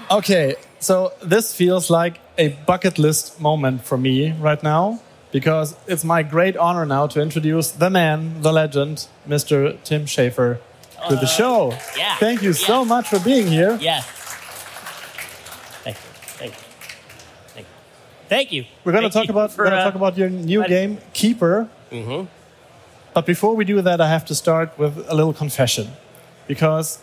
Okay, so this feels like a bucket list moment for me right now, because it's my great honor now to introduce the man, the legend, Mr. Tim Schafer, to the show. Yeah. Thank you so much for being here. Yeah. Thank you. Thank you. Thank you. Thank you. We're going to talk about your new game, Keeper. Mm-hmm. But before we do that, I have to start with a little confession, because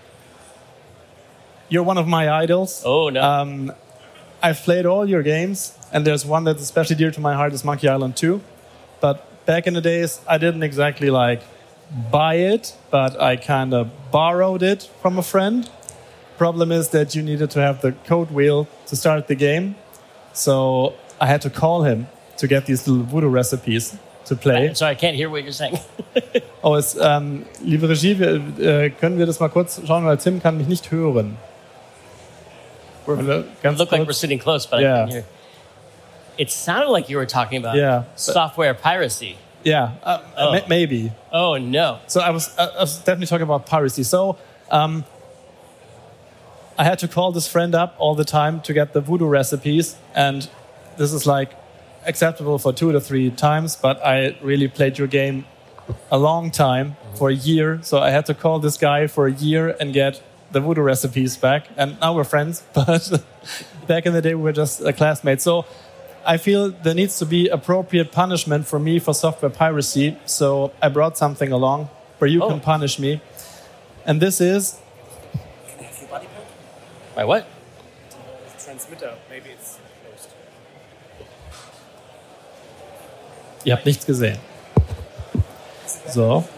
you're one of my idols. Oh, no. I've played all your games, and there's one that's especially dear to my heart is Monkey Island 2. But back in the days, I didn't exactly buy it, but I kind of borrowed it from a friend. Problem is that you needed to have the code wheel to start the game. So I had to call him to get these little voodoo recipes to play. Sorry, I can't hear what you're saying. Liebe Regie, können wir das mal kurz schauen, weil Tim kann mich nicht hören. It looked like we're sitting close, but I couldn't hear. It sounded like you were talking about software piracy. Yeah, maybe. Oh, no. So I was definitely talking about piracy. So I had to call this friend up all the time to get the voodoo recipes. And this is acceptable for 2 to 3 times. But I really played your game a long time, for a year. So I had to call this guy for a year and get the voodoo recipes back. And now we're friends. But back in the day, we were just classmates. So I feel there needs to be appropriate punishment for me for software piracy. So I brought something along where you can punish me. And this is... Can I have your body pad? My what? Transmitter. Maybe it's closed. Ihr habt nichts gesehen. So.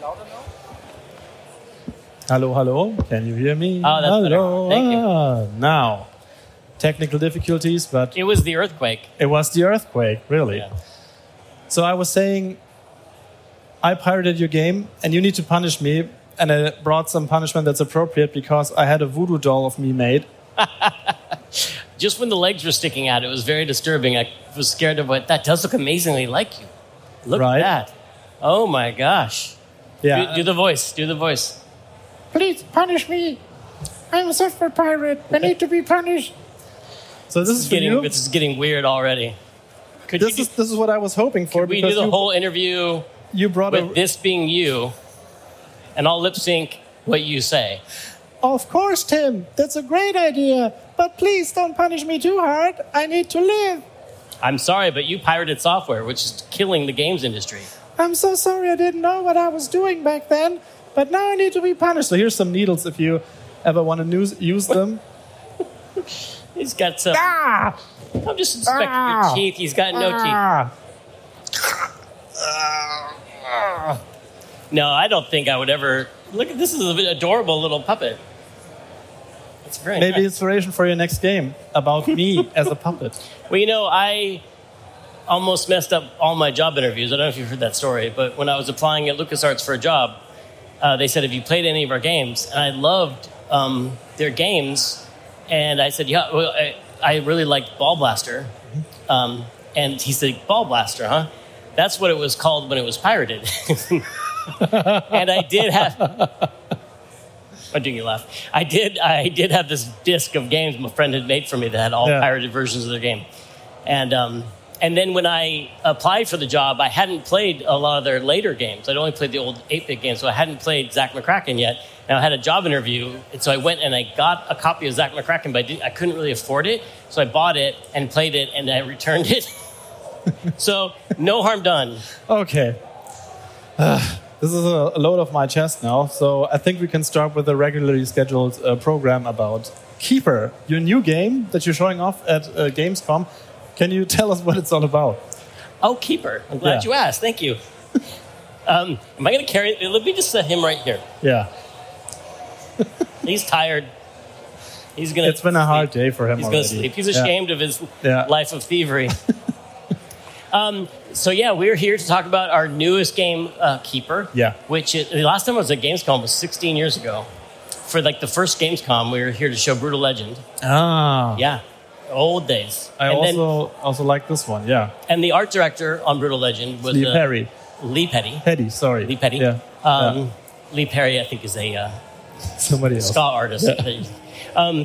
Hello, hello. Can you hear me? Oh, that's hello. better. Thank you. Now. Technical difficulties, but... It was the earthquake. It was the earthquake, really. Yeah. So I was saying, I pirated your game, and you need to punish me, and I brought some punishment that's appropriate because I had a voodoo doll of me made. Just when the legs were sticking out, it was very disturbing. I was scared of what... That does look amazingly like you. Look at that. Oh, my gosh. Yeah. Do the voice. Do the voice. Please punish me. I'm a software pirate. I need to be punished. So this is for you? This is getting weird already. This is what I was hoping for. Could we do the whole interview with this being you, and I'll lip sync what you say? Of course, Tim. That's a great idea. But please don't punish me too hard. I need to live. I'm sorry, but you pirated software, which is killing the games industry. I'm so sorry. I didn't know what I was doing back then. But now I need to be punished. So here's some needles if you ever want to use them. He's got some... I'm just inspecting your teeth. He's got no teeth. No, I don't think I would ever... Look at this. Is an adorable little puppet. It's very Maybe nice. inspiration for your next game about me as a puppet. Well, I almost messed up all my job interviews. I don't know if you've heard that story, but when I was applying at LucasArts for a job, they said, have you played any of our games? And I loved their games. And I said, yeah, well, I really liked Ball Blaster. And he said, Ball Blaster, huh? That's what it was called when it was pirated. And I did have... I'm doing you laugh. I did have this disc of games my friend had made for me that had all pirated versions of their game. And then when I applied for the job, I hadn't played a lot of their later games. I'd only played the old 8-bit games, so I hadn't played Zack McCracken yet. And I had a job interview, and so I went and I got a copy of Zack McCracken, but I couldn't really afford it. So I bought it and played it, and I returned it. So no harm done. Okay. This is a load off my chest now, so I think we can start with a regularly scheduled program about Keeper, your new game that you're showing off at Gamescom. Can you tell us what it's all about? Oh, Keeper. I'm glad you asked. Thank you. Am I going to carry it? Let me just set him right here. Yeah. He's tired. He's going to... It's been a hard day for him He's already. going to sleep. He's ashamed of his life of thievery. We're here to talk about our newest game, Keeper. Yeah. The last time I was at Gamescom was 16 years ago. For the first Gamescom, we were here to show Brutal Legend. Ah. Yeah. Old days. I also like this one, yeah. And the art director on Brutal Legend was... Lee Perry. Lee Petty. Petty, sorry. Lee Petty. Yeah. Lee Perry, I think, is a somebody else. ska artist. Yeah.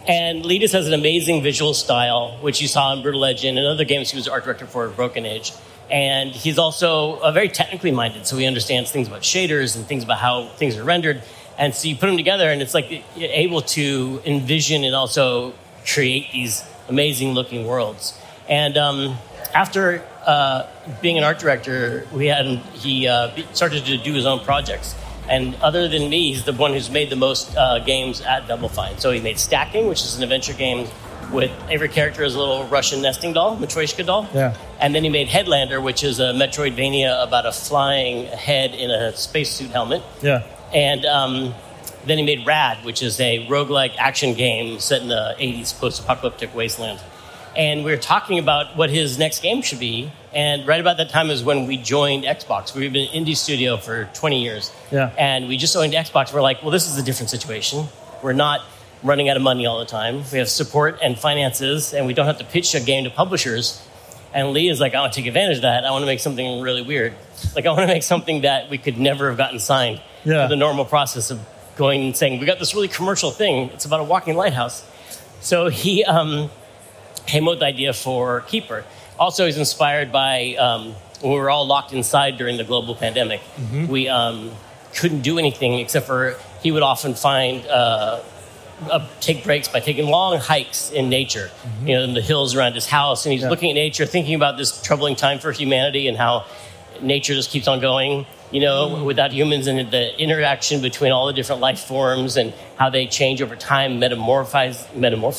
And Lee just has an amazing visual style, which you saw in Brutal Legend and other games he was art director for Broken Age. And he's also very technically minded, so he understands things about shaders and things about how things are rendered. And so you put them together, and it's like you're able to envision and also create these amazing looking worlds. And after being an art director, he started to do his own projects. And other than me, he's the one who's made the most games at Double Fine. So he made Stacking, which is an adventure game with every character is a little Russian nesting doll, Matryoshka doll. Yeah. And then he made Headlander, which is a Metroidvania about a flying head in a spacesuit helmet. Yeah. And then he made Rad, which is a roguelike action game set in the 80s post-apocalyptic wasteland. And we were talking about what his next game should be. And right about that time is when we joined Xbox. We've been an indie studio for 20 years. Yeah. And we just joined Xbox. We're like, well, this is a different situation. We're not running out of money all the time. We have support and finances, and we don't have to pitch a game to publishers. And Lee is like, I want to take advantage of that. I want to make something really weird. Like, I want to make something that we could never have gotten signed. Yeah. The normal process of going and saying, we got this really commercial thing. It's about a walking lighthouse. So he came up with the idea for Keeper. Also, he's inspired by when we were all locked inside during the global pandemic. Mm-hmm. We couldn't do anything except for he would often find take breaks by taking long hikes in nature, mm-hmm. In the hills around his house. And he's looking at nature, thinking about this troubling time for humanity and how nature just keeps on going, without humans, and the interaction between all the different life forms and how they change over time, metamorphizing,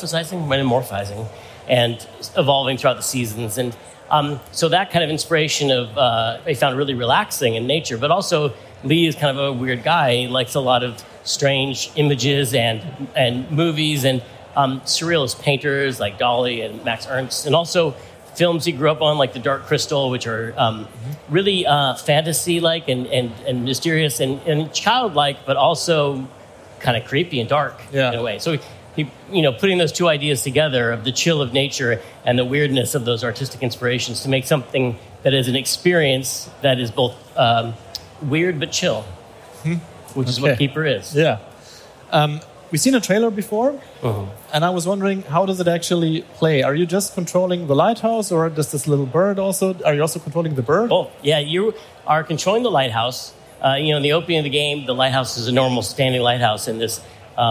and evolving throughout the seasons. And so that kind of inspiration I found really relaxing in nature. But also, Lee is kind of a weird guy. He likes a lot of strange images and movies and surrealist painters like Dali and Max Ernst, and also films he grew up on like The Dark Crystal, which are really fantasy-like and mysterious and childlike, but also kind of creepy and dark in a way. So he putting those two ideas together of the chill of nature and the weirdness of those artistic inspirations to make something that is an experience that is both weird but chill, which is what Keeper is. Yeah. We've seen a trailer before, and I was wondering, how does it actually play? Are you just controlling the lighthouse, or does this little bird also? Are you also controlling the bird? Oh, yeah, you are controlling the lighthouse. In the opening of the game, the lighthouse is a normal standing lighthouse, and this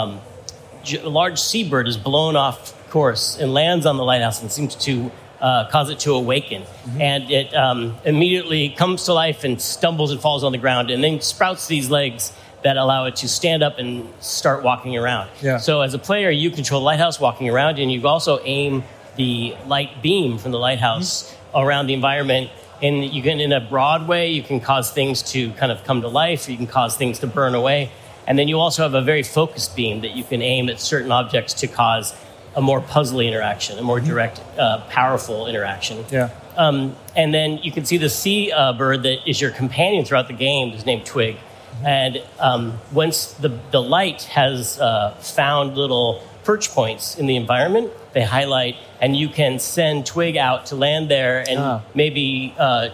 large seabird is blown off course and lands on the lighthouse and seems to cause it to awaken. Mm-hmm. And it immediately comes to life and stumbles and falls on the ground, and then sprouts these legs that allow it to stand up and start walking around. Yeah. So as a player, you control the lighthouse walking around, and you also aim the light beam from the lighthouse around the environment. And you can, in a broad way, you can cause things to kind of come to life, or you can cause things to burn away. And then you also have a very focused beam that you can aim at certain objects to cause a more puzzly interaction, a more direct, powerful interaction. Yeah. And then you can see the sea bird that is your companion throughout the game is named Twig. And once the light has found little perch points in the environment, they highlight, and you can send Twig out to land there and maybe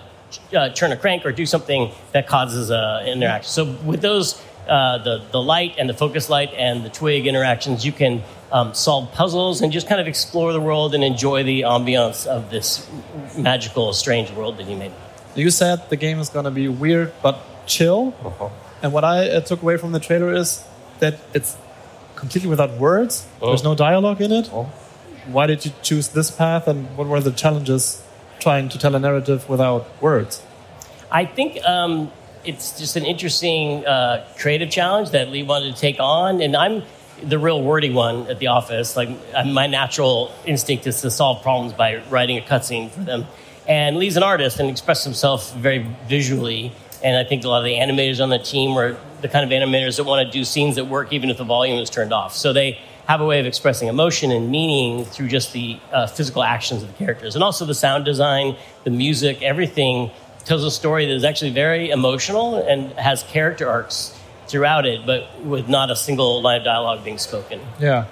turn a crank or do something that causes an interaction. So with those, the light and the focus light and the Twig interactions, you can solve puzzles and just kind of explore the world and enjoy the ambiance of this magical, strange world that he made. You said the game is going to be weird but chill. And what I took away from the trailer is that it's completely without words. There's no dialogue in it. Why did you choose this path, and what were the challenges trying to tell a narrative without words? I think it's just an interesting creative challenge that Lee wanted to take on. And I'm the real wordy one at the office. Like, my natural instinct is to solve problems by writing a cutscene for them. And Lee's an artist and expresses himself very visually. And I think a lot of the animators on the team are the kind of animators that want to do scenes that work even if the volume is turned off. So they have a way of expressing emotion and meaning through just the physical actions of the characters. And also the sound design, the music, everything tells a story that is actually very emotional and has character arcs throughout it, but with not a single line of dialogue being spoken. Yeah.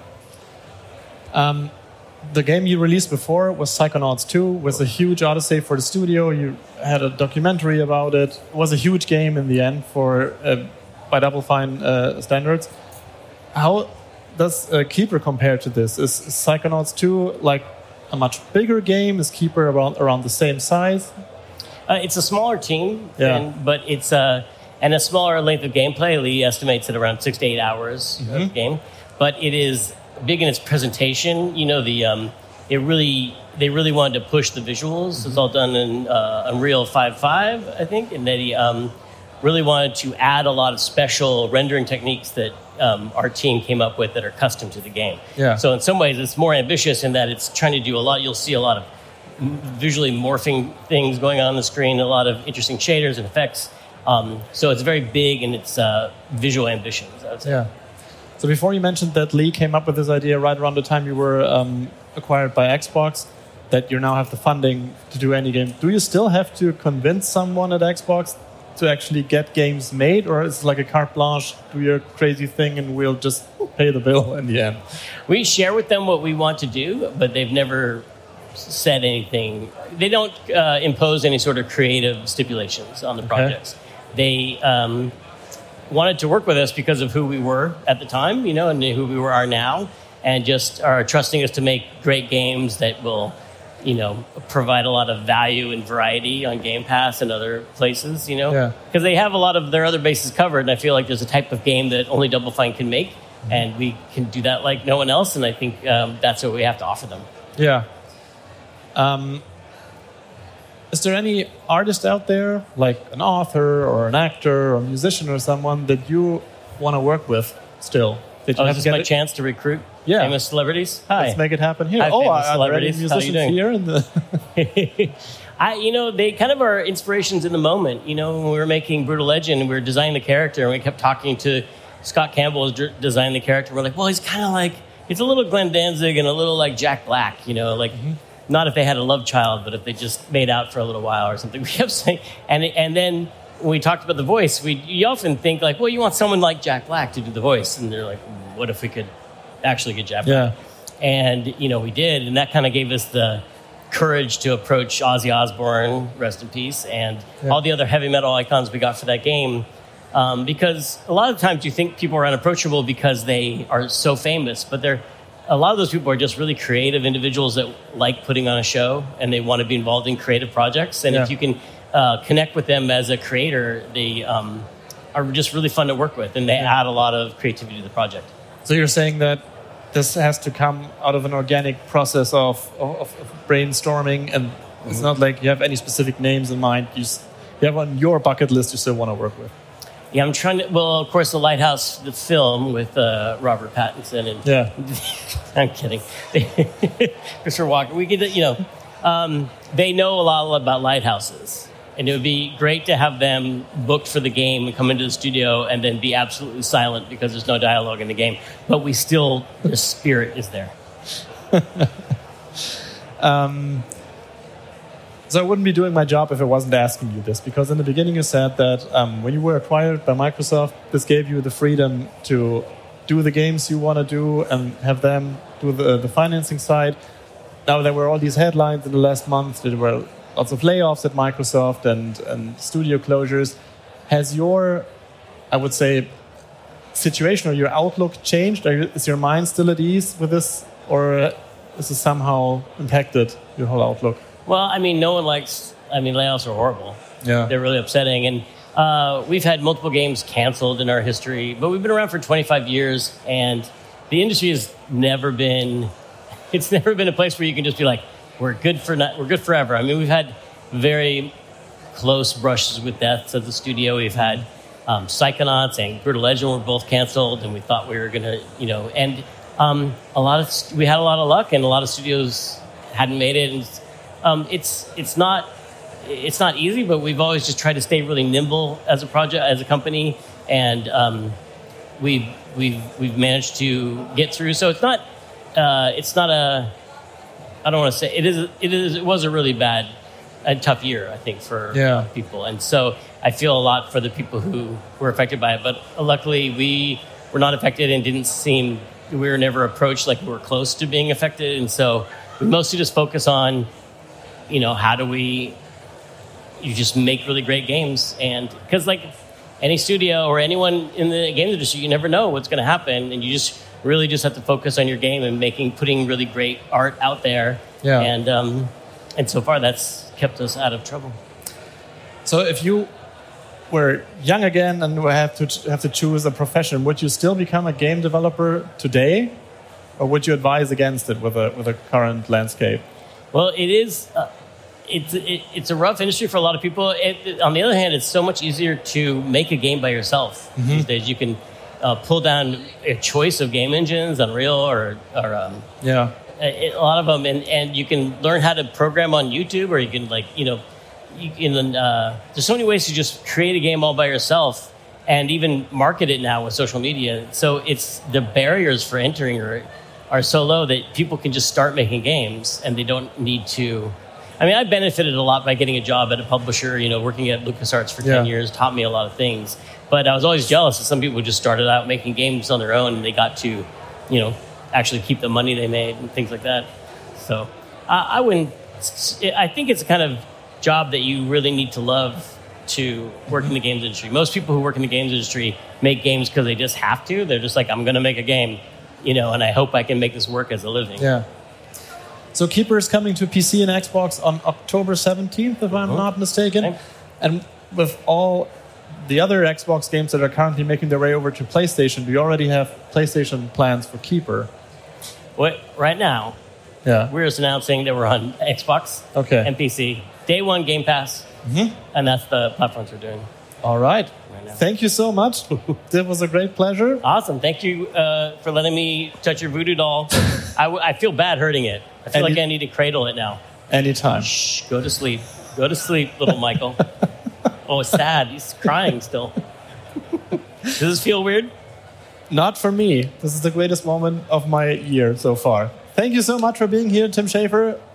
The game you released before was Psychonauts 2, was a huge odyssey for the studio. You had a documentary about it. It was a huge game in the end by Double Fine standards. How does Keeper compare to this? Is Psychonauts 2 like a much bigger game? Is Keeper around the same size? It's a smaller team, Yeah. but it's and a smaller length of gameplay. Lee estimates at around 6 to 8 hours of game, but it is big in its presentation. You know, they really wanted to push the visuals. It's all done in Unreal 5.5, I think, and they really wanted to add a lot of special rendering techniques that our team came up with that are custom to the game. Yeah. So in some ways, it's more ambitious in that it's trying to do a lot. You'll see a lot of visually morphing things going on the screen, a lot of interesting shaders and effects. So it's very big in its visual ambitions, I would say. Yeah. So before you mentioned that Lee came up with this idea right around the time you were acquired by Xbox, that you now have the funding to do any game. Do you still have to convince someone at Xbox to actually get games made, or is it like a carte blanche, do your crazy thing and we'll just pay the bill in the end? We share with them what we want to do, but they've never said anything. They don't impose any sort of creative stipulations on the projects. They wanted to work with us because of who we were at the time, you know, and who we are now, and just are trusting us to make great games that will, you know, provide a lot of value and variety on Game Pass and other places, you know, because they have a lot of their other bases covered, and I feel like there's a type of game that only Double Fine can make, and we can do that like no one else, and I think that's what we have to offer them. Yeah. Is there any artist out there, like an author or an actor or a musician or someone that you want to work with still? Did you Is this my chance to recruit famous celebrities? Hi. Let's make it happen here. Hi, famous are there any celebrities. How you musicians doing? here? In the You know, they kind of are inspirations in the moment. You know, when we were making Brutal Legend, we were designing the character, and we kept talking to Scott Campbell, who designing the character. We're like, well, he's kind of like, it's a little Glenn Danzig and a little like Jack Black, you know, like not if they had a love child, but if they just made out for a little while or something. We kept saying, and then when we talked about the voice, you often think like, well, you want someone like Jack Black to do the voice, and they're like, what if we could actually get Jack Black? And you know, we did, and that kind of gave us the courage to approach Ozzy Osbourne, rest in peace, and all the other heavy metal icons we got for that game. Because a lot of times you think people are unapproachable because they are so famous, but a lot of those people are just really creative individuals that like putting on a show, and they want to be involved in creative projects. And if you can connect with them as a creator, they are just really fun to work with, and they add a lot of creativity to the project. So you're saying that this has to come out of an organic process of brainstorming, and it's not like you have any specific names in mind. You have on your bucket list you still want to work with. Yeah, I'm trying to. Well, of course, the Lighthouse, the film with Robert Pattinson, and I'm kidding. Christopher Walken. We could, you know, they know a lot about lighthouses, and it would be great to have them booked for the game and come into the studio and then be absolutely silent because there's no dialogue in the game. But we still, the spirit is there. So I wouldn't be doing my job if I wasn't asking you this, because in the beginning you said that when you were acquired by Microsoft, this gave you the freedom to do the games you want to do and have them do the financing side. Now there were all these headlines in the last month. There were lots of layoffs at Microsoft and studio closures. Has your, I would say, situation or your outlook changed? Is your mind still at ease with this, or is it somehow impacted your whole outlook? Well, I mean, no one likes... I mean, layoffs are horrible. Yeah. They're really upsetting. And we've had multiple games canceled in our history, but we've been around for 25 years, and the industry has never been... It's never been a place where you can just be like, we're good forever. I mean, we've had very close brushes with deaths at the studio. We've had Psychonauts and Brutal Legend were both canceled, and we thought we were going to, you know... And we had a lot of luck, and a lot of studios hadn't made it, and it's not easy, but we've always just tried to stay really nimble as a project, as a company, and we've managed to get through. So it's not a, I don't want to say it was a really bad and tough year, I think, for people, and so I feel a lot for the people who were affected by it. But luckily, we were not affected, and we were never approached like we were close to being affected, and so we mostly just focus on, you know, how do you just make really great games? And because like any studio or anyone in the game industry, you never know what's going to happen, and you just really just have to focus on your game and putting really great art out there. Yeah. And so far that's kept us out of trouble. So if you were young again and have to choose a profession, would you still become a game developer today, or would you advise against it with a current landscape? Well, it is. It's a rough industry for a lot of people. On the other hand, it's so much easier to make a game by yourself these days. You can pull down a choice of game engines, Unreal or Yeah. a lot of them, and you can learn how to program on YouTube, or you can there's so many ways to just create a game all by yourself, and even market it now with social media. So it's the barriers for entering are so low that people can just start making games, and they don't need to. I mean, I benefited a lot by getting a job at a publisher. Working at LucasArts for 10 years taught me a lot of things. But I was always jealous that some people just started out making games on their own, and they got to, actually keep the money they made and things like that. So I wouldn't. I think it's a kind of job that you really need to love to work in the games industry. Most people who work in the games industry make games because they just have to. They're just like, I'm going to make a game, and I hope I can make this work as a living. Yeah. So Keeper is coming to PC and Xbox on October 17th, if I'm not mistaken. Okay. And with all the other Xbox games that are currently making their way over to PlayStation, do you already have PlayStation plans for Keeper? Right now, we're just announcing that we're on Xbox and PC. Day one Game Pass, and that's the platforms we're doing. All right. Now. Thank you so much. It was a great pleasure. Awesome. Thank you for letting me touch your voodoo doll. I feel bad hurting it. I feel like I need to cradle it now. Anytime. Shh, go to sleep. Go to sleep, little Michael. Oh, it's sad. He's crying still. Does this feel weird? Not for me. This is the greatest moment of my year so far. Thank you so much for being here, Tim Schafer.